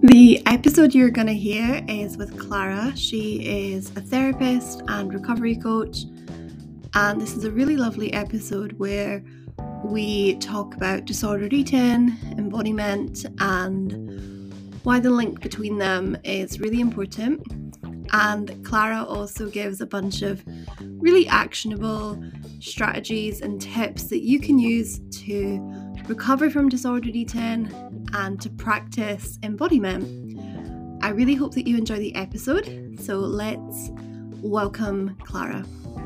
The episode you're going to hear is with Clara. She is a therapist and recovery coach, and this is a really lovely episode where we talk about disordered eating, embodiment, and why the link between them is really important. And Clara also gives a bunch of really actionable strategies and tips that you can use to recover from disordered eating and to practice embodiment. I really hope that you enjoy the episode, so let's welcome Clara.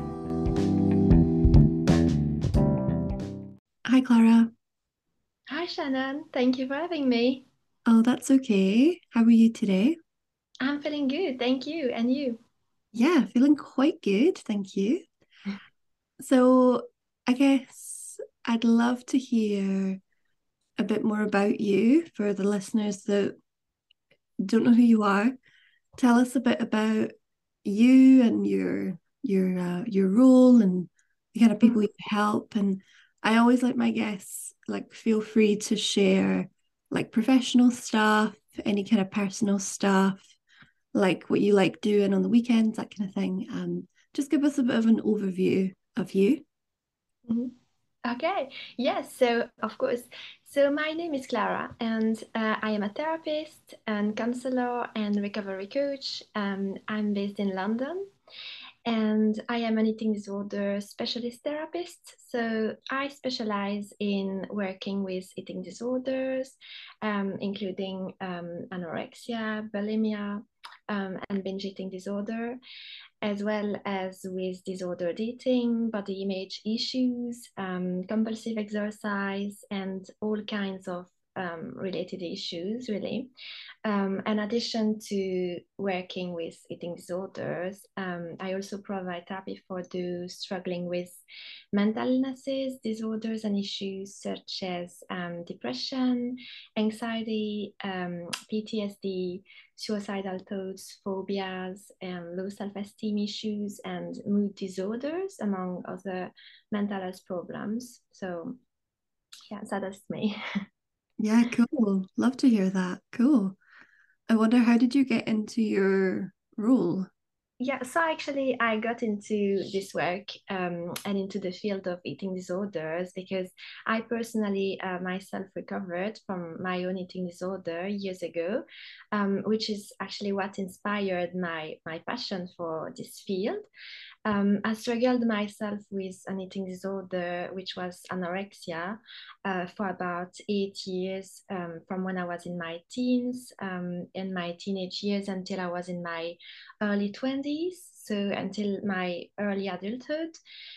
Hi, Clara. Hi, Shannon. Thank you for having me. Oh, that's okay. How are you today? I'm feeling good. Thank you. And you? Yeah, feeling quite good, thank you. So, I guess I'd love to hear a bit more about you for the listeners that don't know who you are. Tell us a bit about you and your role and the kind of people you help. And I always like my guests feel free to share like professional stuff, any kind of personal stuff, like what you like doing on the weekends, that kind of thing. Just give us a bit of an overview of you. Mhm. Okay. Yes. So, of course. So, my name is Clara, and I am a therapist and counselor and recovery coach. I'm based in London, and I am an eating disorder specialist therapist. So, I specialize in working with eating disorders, including anorexia, bulimia, and binge eating disorder, as well as with disordered eating, body image issues, compulsive exercise, and all kinds of related issues, really. In addition to working with eating disorders, I also provide therapy for those struggling with mental illnesses, disorders, and issues such as depression, anxiety, PTSD, suicidal thoughts, phobias, and low self-esteem issues, and mood disorders, among other mental health problems. So, yeah, so that's me. Yeah, cool. Love to hear that. Cool. I wonder, how did you get into your role? Yeah, so actually, I got into this work and into the field of eating disorders because I personally myself recovered from my own eating disorder years ago, which is actually what inspired my passion for this field. I struggled myself with an eating disorder, which was anorexia, for about 8 years, from when I was in my teens, in my teenage years until I was in my early 20s, so until my early adulthood.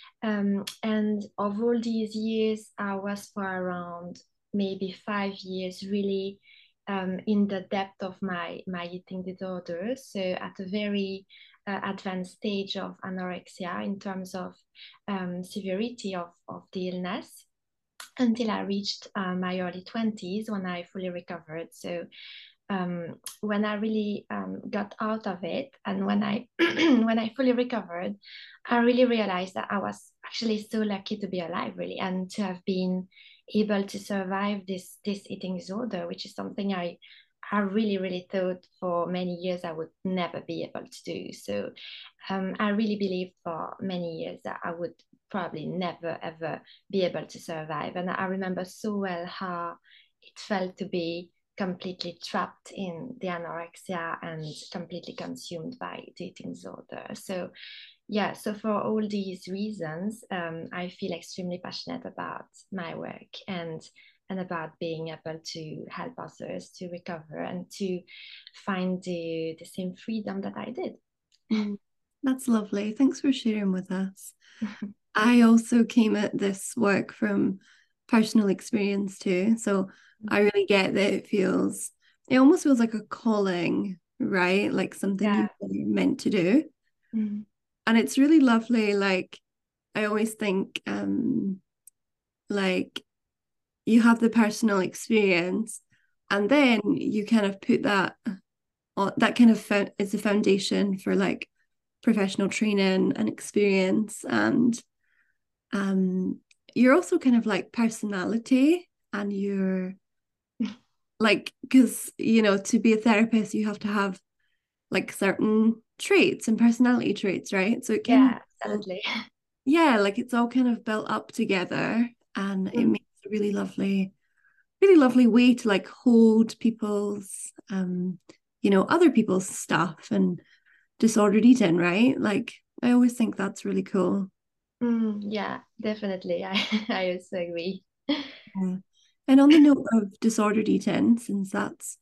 And of all these years, I was for around maybe 5 years really in the depth of my eating disorder. So at a very advanced stage of anorexia in terms of severity of the illness until I reached my early 20s when I fully recovered. So when I really got out of it and when I when I fully recovered, I really realized that I was actually so lucky to be alive, really, and to have been able to survive this eating disorder, which is something I really thought for many years I would never be able to do. So I really believed for many years that I would probably never ever be able to survive. And I remember so well how it felt to be completely trapped in the anorexia and completely consumed by the eating disorder. So yeah, so for all these reasons, I feel extremely passionate about my work and about being able to help others to recover and to find the same freedom that I did. Mm, that's lovely. Thanks for sharing with us. I also came at this work from personal experience too. So I really get that it almost feels like a calling, right? Like something you Yeah. were meant to do. Mm. And it's really lovely. Like I always think, like you have the personal experience and then you kind of put that on, that kind of is the foundation for like professional training and experience. And um you're also kind of like personality and your like, because, to be a therapist, you have to have like certain traits and personality traits, right? So it kind of, Yeah, absolutely. yeah, like it's all kind of built up together, and it makes a really lovely way to like hold people's, other people's stuff and disordered eating, right? Like, I always think that's really cool. Yeah, definitely. I also agree. Yeah. And on the note of disordered eating, since that's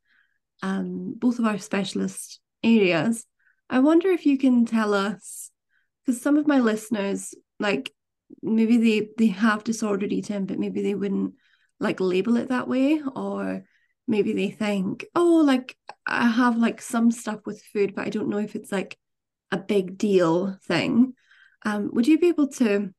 both of our specialist areas, I wonder if you can tell us, because some of my listeners, like maybe they have disordered eating, but maybe they wouldn't like label it that way, or maybe they think, oh, like I have like some stuff with food, but I don't know if it's like a big deal thing. Would you be able to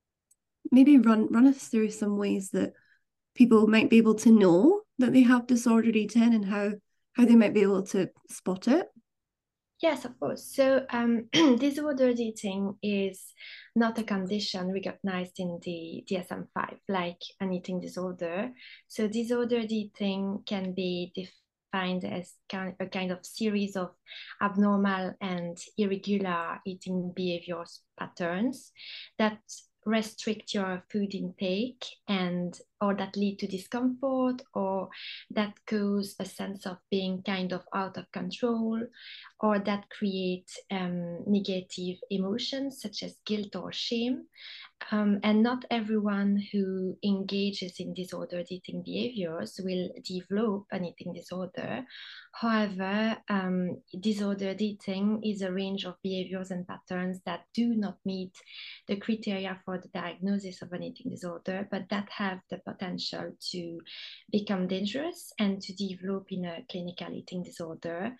maybe run us through some ways that people might be able to know that they have disordered eating, and how they might be able to spot it? Yes, of course. So, disordered eating is not a condition recognized in the DSM-5, like an eating disorder. So, disordered eating can be defined as a kind of series of abnormal and irregular eating behaviors patterns that restrict your food intake and or that lead to discomfort or that cause a sense of being kind of out of control or that create negative emotions such as guilt or shame. And not everyone who engages in disordered eating behaviors will develop an eating disorder. However, disordered eating is a range of behaviors and patterns that do not meet the criteria for the diagnosis of an eating disorder, but that have the potential to become dangerous and to develop in a clinical eating disorder.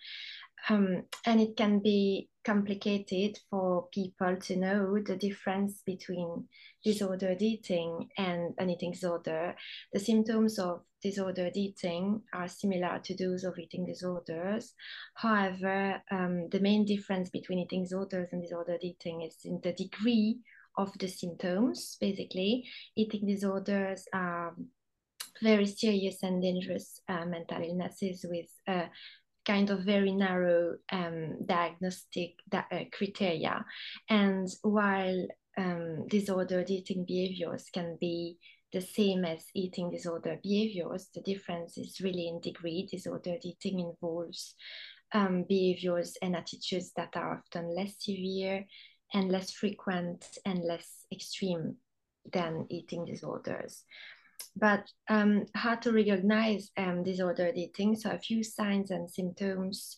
And it can be complicated for people to know the difference between disordered eating and an eating disorder. The symptoms of disordered eating are similar to those of eating disorders. However, the main difference between eating disorders and disordered eating is in the degree of the symptoms. Basically, eating disorders are very serious and dangerous mental illnesses with kind of very narrow diagnostic criteria. And while disordered eating behaviors can be the same as eating disorder behaviors, the difference is really in degree. Disordered eating involves behaviors and attitudes that are often less severe and less frequent and less extreme than eating disorders. But how to recognize disordered eating? So a few signs and symptoms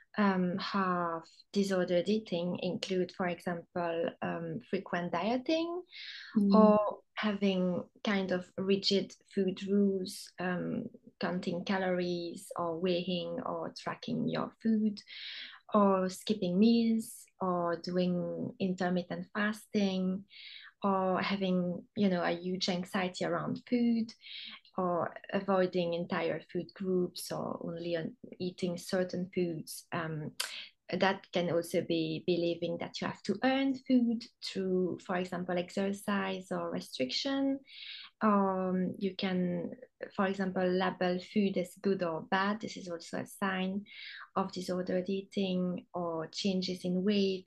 have disordered eating include, for example, frequent dieting Mm. or having kind of rigid food rules, counting calories or weighing or tracking your food, or skipping meals or doing intermittent fasting or having a huge anxiety around food or avoiding entire food groups or only eating certain foods. That can also be believing that you have to earn food through, for example, exercise or restriction. You can, for example, label food as good or bad. This is also a sign of disordered eating, or changes in weight,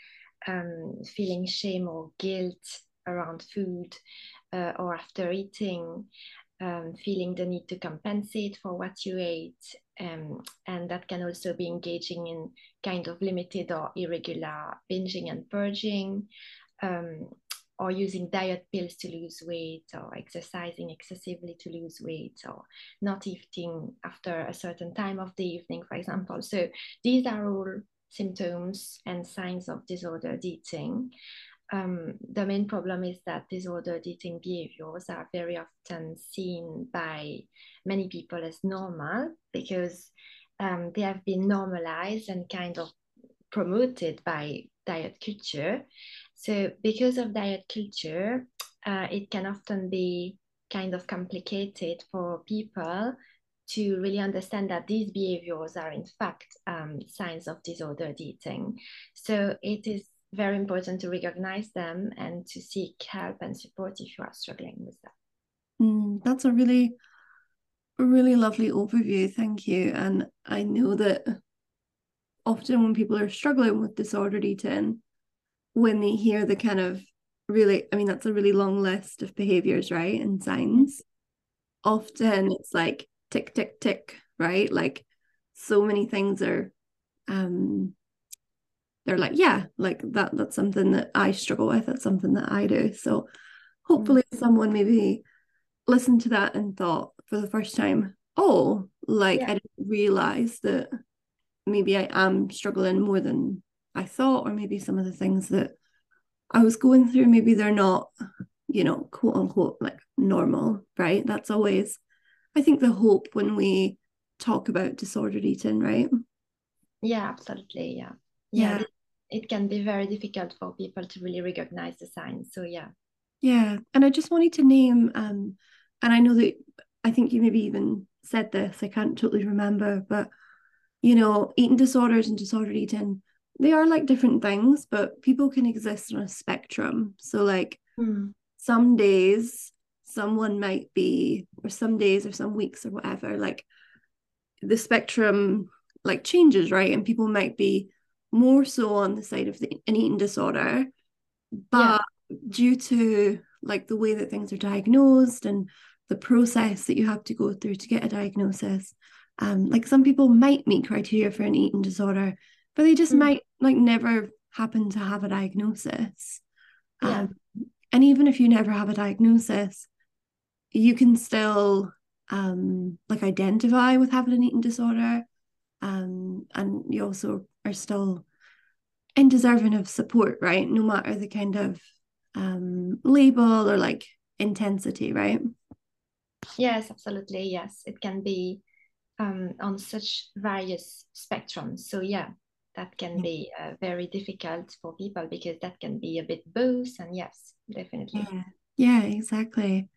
feeling shame or guilt around food or after eating, feeling the need to compensate for what you ate. And that can also be engaging in kind of limited or irregular binging and purging, um, or using diet pills to lose weight, or exercising excessively to lose weight, or not eating after a certain time of the evening, for example. So these are all symptoms and signs of disordered eating. The main problem is that disordered eating behaviors are very often seen by many people as normal because they have been normalized and kind of promoted by diet culture. So, because of diet culture, it can often be kind of complicated for people to really understand that these behaviors are, in fact, signs of disordered eating. So, it is very important to recognize them and to seek help and support if you are struggling with that. That's a really a really lovely overview. Thank you. And I know that often when people are struggling with disordered eating, when they hear the kind of really, I mean, that's a really long list of behaviors, right? And signs. Often it's like tick, tick, tick, right? Like so many things are they're like, yeah, like that's something that I struggle with. That's something that I do. So Mm. hopefully someone maybe listened to that and thought for the first time, oh, like Yeah. I didn't realize that maybe I am struggling more than I thought, or maybe some of the things that I was going through, maybe they're not, quote unquote, like normal, right? That's always, I think, the hope when we talk about disordered eating, right? Yeah, absolutely. Yeah. Yeah. Yeah. It can be very difficult for people to really recognize the signs. So, yeah. Yeah. And I just wanted to name, and I know that I think you maybe even said this, I can't totally remember, but eating disorders and disordered eating, they are like different things, but people can exist on a spectrum. So, like, Mm. some days someone might be, or some days or some weeks or whatever, like the spectrum like changes, right? And people might be more so on the side of an eating disorder, Yeah. but due to like the way that things are diagnosed and the process that you have to go through to get a diagnosis, like some people might meet criteria for an eating disorder, but they just Mm. might like never happen to have a diagnosis. Yeah. Um, and even if you never have a diagnosis, you can still like identify with having an eating disorder, and you also are still and deserving of support, right? No matter the kind of label or like intensity, right? Yes, absolutely. Yes. It can be on such various spectrums. So, yeah, that can be very difficult for people because that can be a bit both. And yes, definitely. Yeah, yeah, exactly.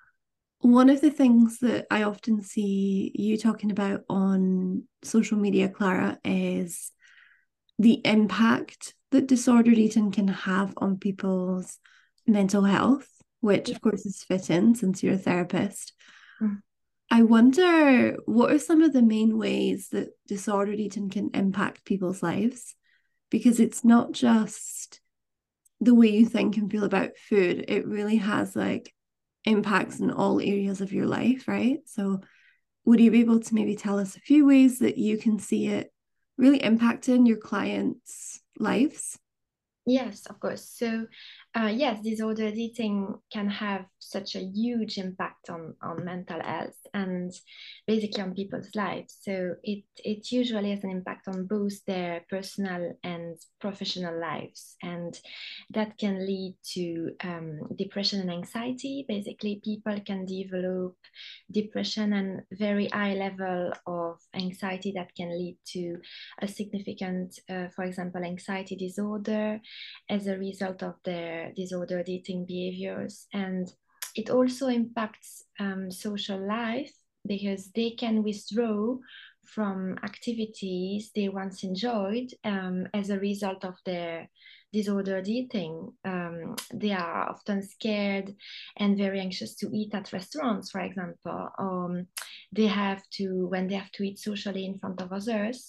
One of the things that I often see you talking about on social media, Clara, is the impact that disordered eating can have on people's mental health, which Yeah. of course is fitting since you're a therapist. Mm. I wonder what are some of the main ways that disordered eating can impact people's lives? Because it's not just the way you think and feel about food, it really has like impacts in all areas of your life, right? So, would you be able to maybe tell us a few ways that you can see it really impacting your clients' lives? Yes, of course. So, yes, disordered eating can have such a huge impact on mental health and basically on people's lives. So it usually has an impact on both their personal and professional lives, and that can lead to depression and anxiety. Basically, people can develop depression and very high level of anxiety that can lead to a significant, for example, anxiety disorder as a result of their disordered eating behaviors. And it also impacts social life because they can withdraw from activities they once enjoyed as a result of their disordered eating. They are often scared and very anxious to eat at restaurants, for example. They have to, when they have to eat socially in front of others,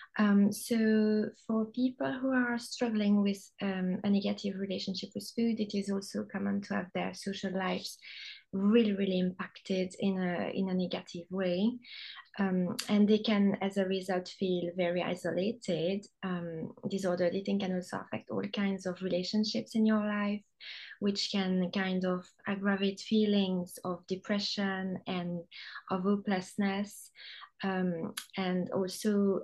so for people who are struggling with a negative relationship with food, it is also common to have their social lives really, really impacted in a negative way. And they can, as a result, feel very isolated. Disordered eating can also affect all kinds of relationships in your life, which can kind of aggravate feelings of depression and of hopelessness. And also,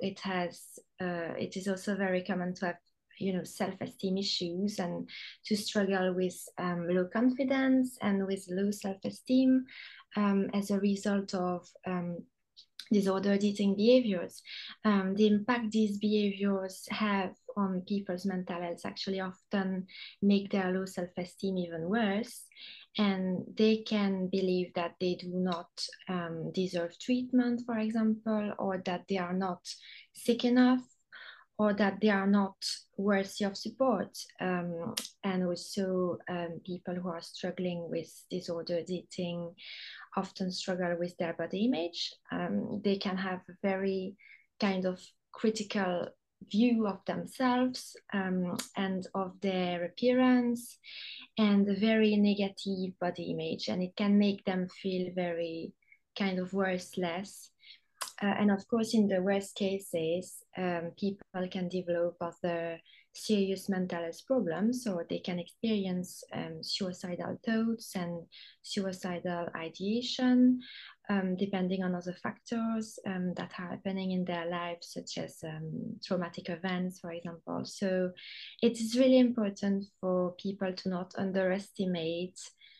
it is also very common to have self-esteem issues and to struggle with low confidence and with low self-esteem as a result of disordered eating behaviors. The impact these behaviors have on people's mental health actually often make their low self-esteem even worse, and they can believe that they do not deserve treatment, for example, or that they are not sick enough, or that they are not worthy of support. And also people who are struggling with disordered eating often struggle with their body image. They can have a very kind of critical view of themselves and of their appearance, and a very negative body image, and it can make them feel very kind of worthless. And of course, in the worst cases, people can develop other serious mental health problems, or they can experience suicidal thoughts and suicidal ideation, depending on other factors that are happening in their lives, such as traumatic events, for example. So it is really important for people to not underestimate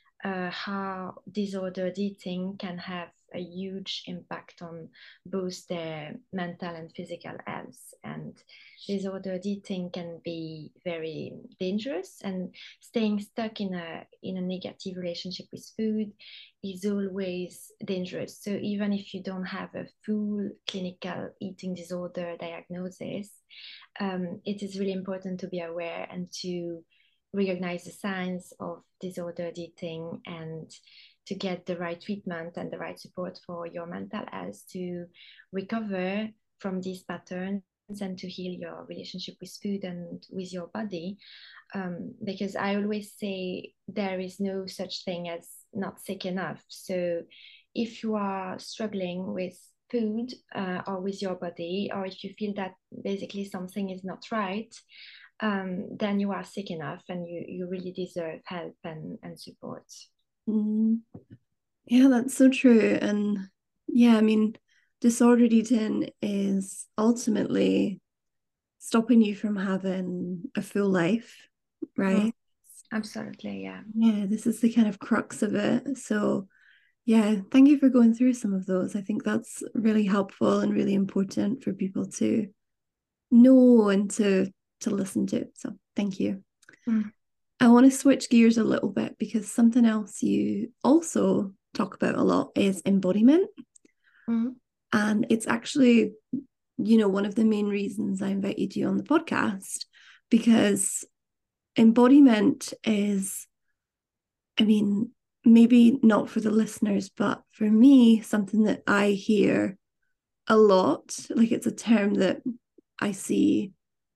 how disordered eating can have a huge impact on both their mental and physical health. And disordered eating can be very dangerous, and staying stuck in a negative relationship with food is always dangerous. So even if you don't have a full clinical eating disorder diagnosis, it is really important to be aware and to recognize the signs of disordered eating, and to get the right treatment and the right support for your mental health to recover from these patterns and to heal your relationship with food and with your body. Because I always say there is no such thing as not sick enough. So if you are struggling with food or with your body, or if you feel that basically something is not right, then you are sick enough, and you really deserve help and support. Yeah, that's so true. And yeah, I mean, disordered eating is ultimately stopping you from having a full life, right? Absolutely, yeah. Yeah, this is the kind of crux of it. So yeah, thank you for going through some of those. I think that's really helpful and really important for people to know and to listen to. So thank you. I want to switch gears a little bit, because something else you also talk about a lot is embodiment. And it's actually, one of the main reasons I invited you on the podcast, because embodiment is, I mean, maybe not for the listeners, but for me, something that I hear a lot. Like, it's a term that I see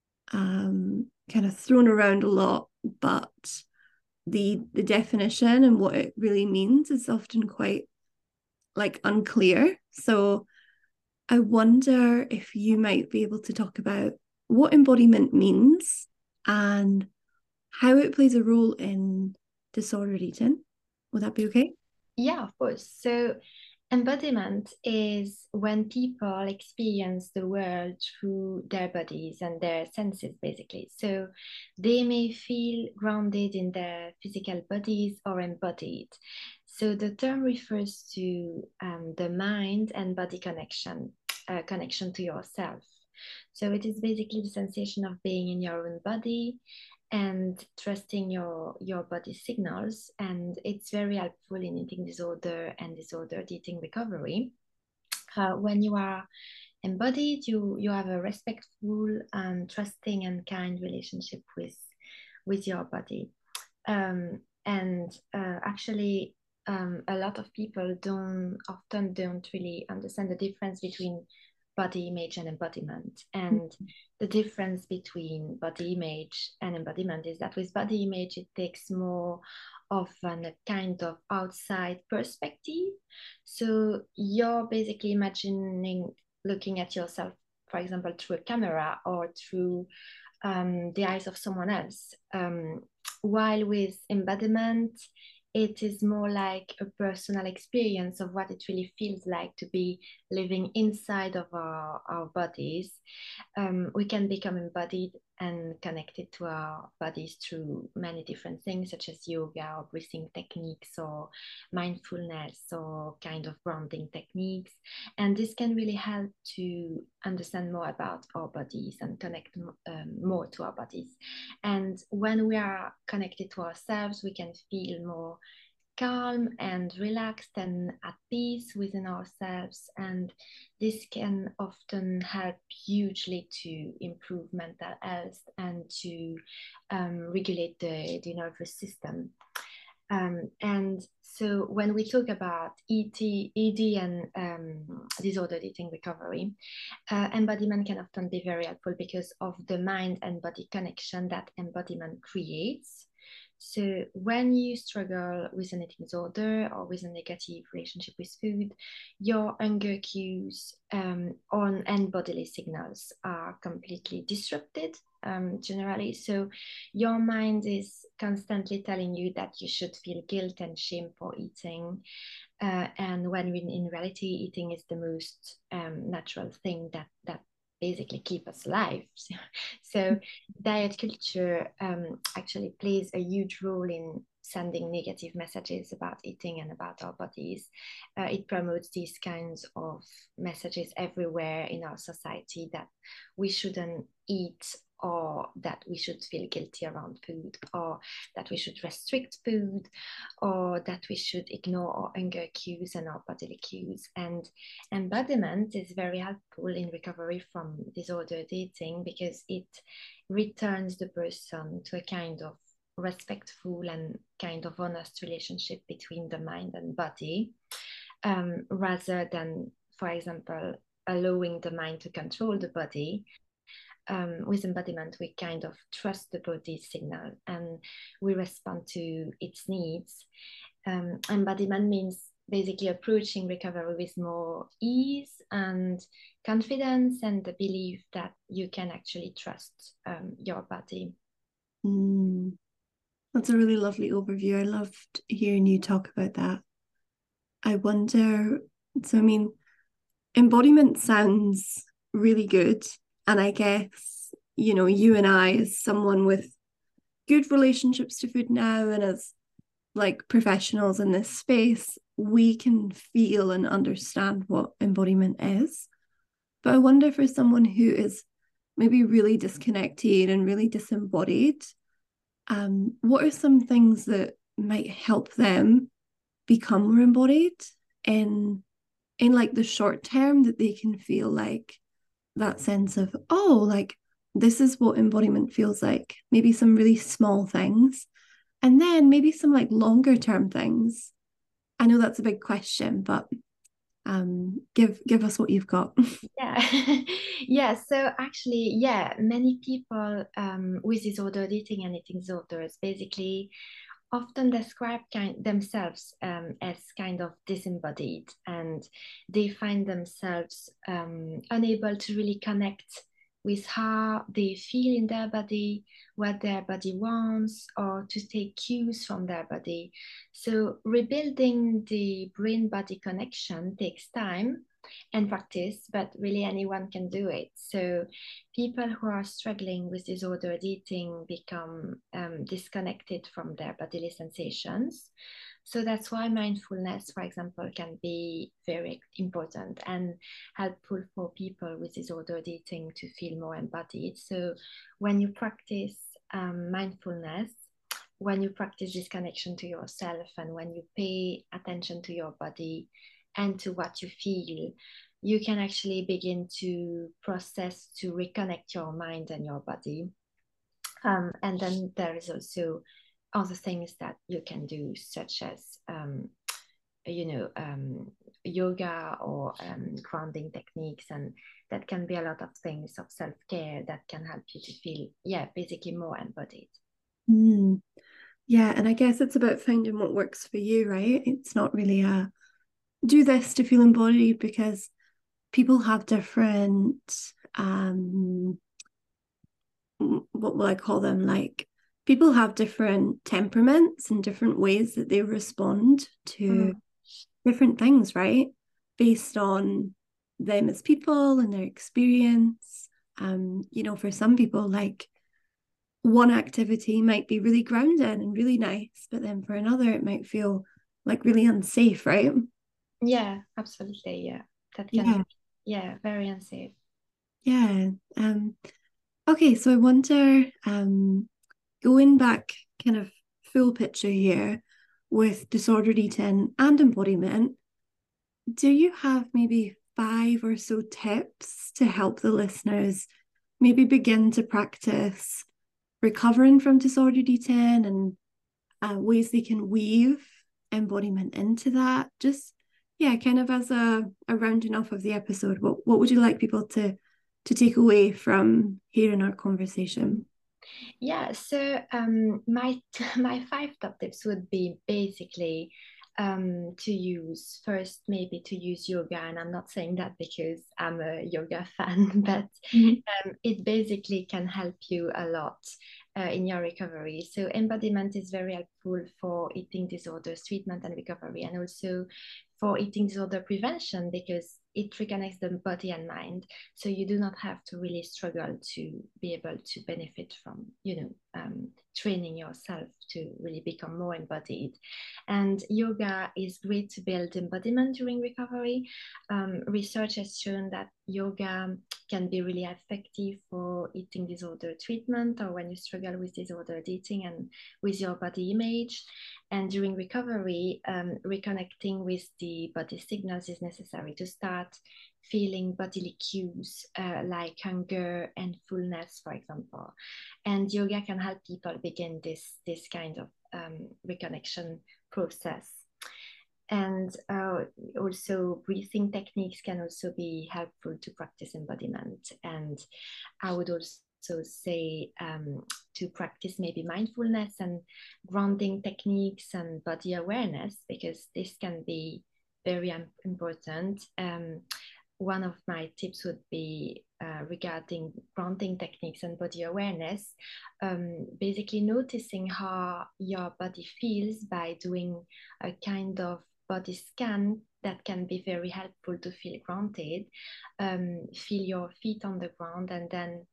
kind of thrown around a lot, but the definition and what it really means is often quite like unclear. So I wonder if you might be able to talk about what embodiment means and how it plays a role in disordered eating. Would that be okay? Yeah, of course. So embodiment is when people experience the world through their bodies and their senses, basically. So they may feel grounded in their physical bodies or embodied. So the term refers to the mind and body connection, connection to yourself. So it is basically the sensation of being in your own body and trusting your body signals. And it's very helpful in eating disorder and disordered eating recovery. When you are embodied, you have a respectful and trusting and kind relationship with your body. Actually, a lot of people often don't really understand the difference between body image and embodiment. And the difference between body image and embodiment is that with body image, it takes more of a kind of outside perspective. So you're basically imagining looking at yourself, for example, through a camera or through the eyes of someone else. While with embodiment, it is more like a personal experience of what it really feels like to be living inside of our bodies. We can become embodied and connected to our bodies through many different things, such as yoga or breathing techniques or mindfulness or kind of grounding techniques. And this can really help to understand more about our bodies and connect more to our bodies. And when we are connected to ourselves, we can feel more calm and relaxed and at peace within ourselves. And this can often help hugely to improve mental health and to regulate the nervous system. And so when we talk about ED and disordered eating recovery, embodiment can often be very helpful because of the mind and body connection that embodiment creates. So when you struggle with an eating disorder or with a negative relationship with food, your hunger cues and bodily signals are completely disrupted, generally. So your mind is constantly telling you that you should feel guilt and shame for eating. And when in reality, eating is the most natural thing that basically keep us alive. So diet culture actually plays a huge role in sending negative messages about eating and about our bodies. It promotes these kinds of messages everywhere in our society that we shouldn't eat, or that we should feel guilty around food, or that we should restrict food, or that we should ignore our hunger cues and our bodily cues. And embodiment is very helpful in recovery from disordered eating because it returns the person to a kind of respectful and kind of honest relationship between the mind and body, rather than, for example, allowing the mind to control the body. With embodiment, we kind of trust the body's signal and we respond to its needs. Embodiment means basically approaching recovery with more ease and confidence and the belief that you can actually trust your body. That's a really lovely overview. I loved hearing you talk about that. I wonder, so I mean, embodiment sounds really good. And I guess, you and I, as someone with good relationships to food now, and as like professionals in this space, we can feel and understand what embodiment is. But I wonder for someone who is maybe really disconnected and really disembodied, what are some things that might help them become more embodied in like the short term, that they can feel like that sense of, oh, like this is what embodiment feels like, maybe some really small things, and then maybe some like longer term things. I know that's a big question, but give us what you've got. Yeah. Yeah, so actually, yeah, many people with disordered eating and eating disorders basically often describe themselves as kind of disembodied, and they find themselves unable to really connect with how they feel in their body, what their body wants, or to take cues from their body. So rebuilding the brain-body connection takes time and practice, but really anyone can do it. So people who are struggling with disordered eating become disconnected from their bodily sensations. So that's why mindfulness, for example, can be very important and helpful for people with disordered eating to feel more embodied. So when you practice mindfulness, when you practice this connection to yourself, and when you pay attention to your body and to what you feel, you can actually begin to process, to reconnect your mind and your body. And then there is also other things that you can do, such as yoga or grounding techniques, and that can be a lot of things of self-care that can help you to feel, yeah, basically more embodied. Yeah, and I guess it's about finding what works for you, right? It's not really a do this to feel embodied, because people have different what will I call them? Like, people have different temperaments and different ways that they respond to different things, right? Based on them as people and their experience. For some people, like one activity might be really grounding and really nice, but then for another, it might feel like really unsafe, right? Yeah, absolutely. Yeah, that can Yeah. be, yeah, very unsafe. Yeah. Okay, so I wonder, going back kind of full picture here, with disordered eating and embodiment, do you have maybe 5 or so tips to help the listeners maybe begin to practice recovering from disordered eating, and ways they can weave embodiment into that? Just, yeah, kind of as a rounding off of the episode, what would you like people to take away from hearing our conversation? Yeah, so my my 5 top tips would be basically to use first, maybe to use yoga, and I'm not saying that because I'm a yoga fan, but Mhm. it basically can help you a lot in your recovery. So embodiment is very helpful for eating disorders treatment and recovery, and also for eating disorder prevention, because it reconnects the body and mind. So you do not have to really struggle to be able to benefit from, training yourself to really become more embodied. And yoga is great to build embodiment during recovery. Research has shown that yoga can be really effective for eating disorder treatment, or when you struggle with disordered eating and with your body image. And during recovery, reconnecting with the body signals is necessary to start feeling bodily cues like hunger and fullness, for example. And yoga can help people begin this kind of reconnection process. And also breathing techniques can also be helpful to practice embodiment. And I would also say to practice maybe mindfulness and grounding techniques and body awareness, because this can be very important. One of my tips would be regarding grounding techniques and body awareness, basically noticing how your body feels by doing a kind of body scan that can be very helpful to feel grounded. Feel your feet on the ground, and then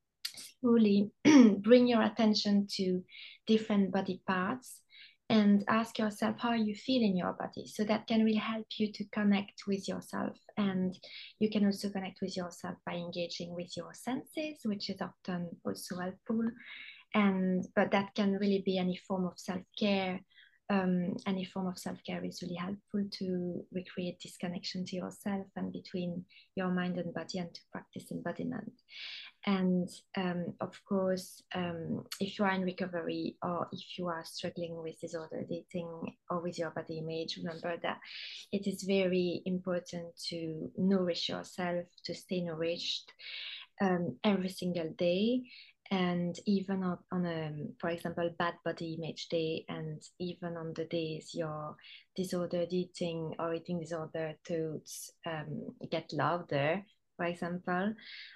slowly bring your attention to different body parts and ask yourself how you feel in your body. So that can really help you to connect with yourself. And you can also connect with yourself by engaging with your senses, which is often also helpful. And but that can really be any form of self-care. Any form of self-care is really helpful to recreate this connection to yourself and between your mind and body, and to practice embodiment. And of course, if you are in recovery, or if you are struggling with disordered eating or with your body image, remember that it is very important to nourish yourself, to stay nourished every single day. And even on a, for example, bad body image day, and even on the days your disordered eating or eating disorder thoughts get louder, for example.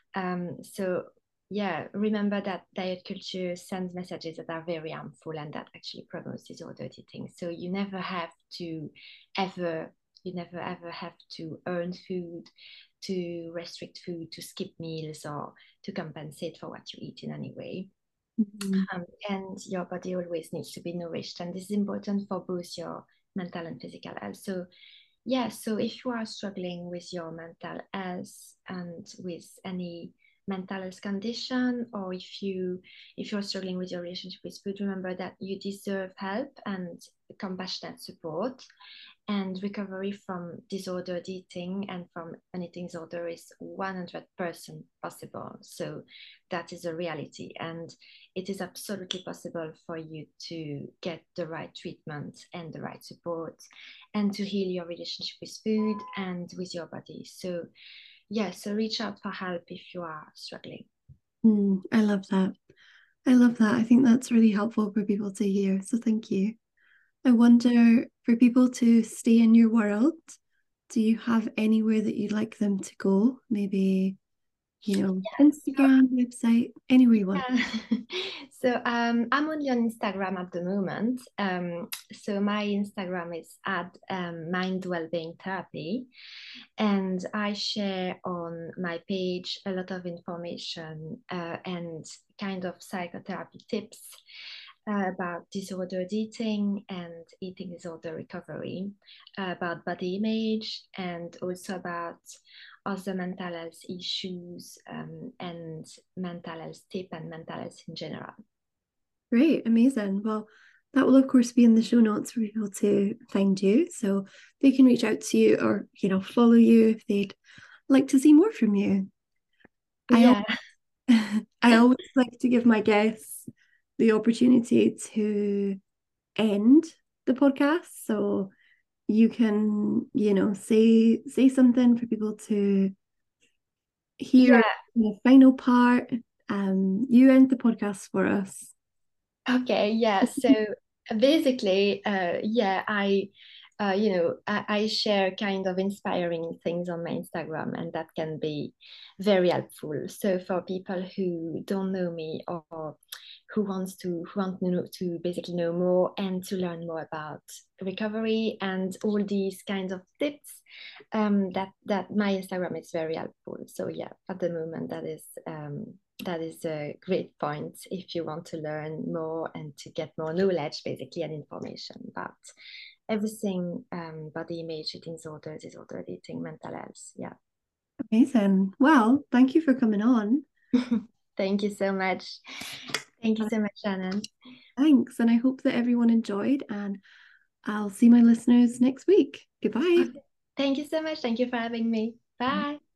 So yeah, remember that diet culture sends messages that are very harmful and that actually promotes disordered eating. So ever, you never ever have to earn food, to restrict food, to skip meals, or to compensate for what you eat in any way. Mhm. And your body always needs to be nourished, and this is important for both your mental and physical health. So yeah, so if you are struggling with your mental health and with any mental health condition, or if you're struggling with your relationship with food, remember that you deserve help and compassionate support. And recovery from disordered eating and from an eating disorder is 100% possible. So that is a reality, and it is absolutely possible for you to get the right treatment and the right support, and to heal your relationship with food and with your body. So yeah, so reach out for help if you are struggling. I love that. I love that. I think that's really helpful for people to hear. So thank you. I wonder, for people to stay in your world, do you have anywhere that you'd like them to go? Maybe, Instagram, website, anywhere you want. Yeah. So I'm only on Instagram at the moment. So my Instagram is at Mind Wellbeing Therapy, and I share on my page a lot of information and kind of psychotherapy tips about disordered eating and eating disorder recovery, about body image, and also about other mental health issues and mental health tip and mental health in general. Great, amazing. Well, That will, of course, be in the show notes for people to find you. So they can reach out to you or, follow you if they'd like to see more from you. I, Yeah. I always like to give my guests the opportunity to end the podcast. So you can, say something for people to hear Yeah. the final part. You end the podcast for us. Okay, yeah. So basically, yeah, I share kind of inspiring things on my Instagram, and that can be very helpful. So for people who don't know me or who want to basically know more and to learn more about recovery and all these kinds of tips, that my Instagram is very helpful. So yeah, at the moment that is a great point if you want to learn more and to get more knowledge, basically, and information about everything, body image, eating disorders, disordered eating, mental health. Yeah. Amazing. Well, thank you for coming on. Thank you so much. Thank you so much, Shannon. Thanks. And I hope that everyone enjoyed, and I'll see my listeners next week. Goodbye. Okay. Thank you so much. Thank you for having me. Bye.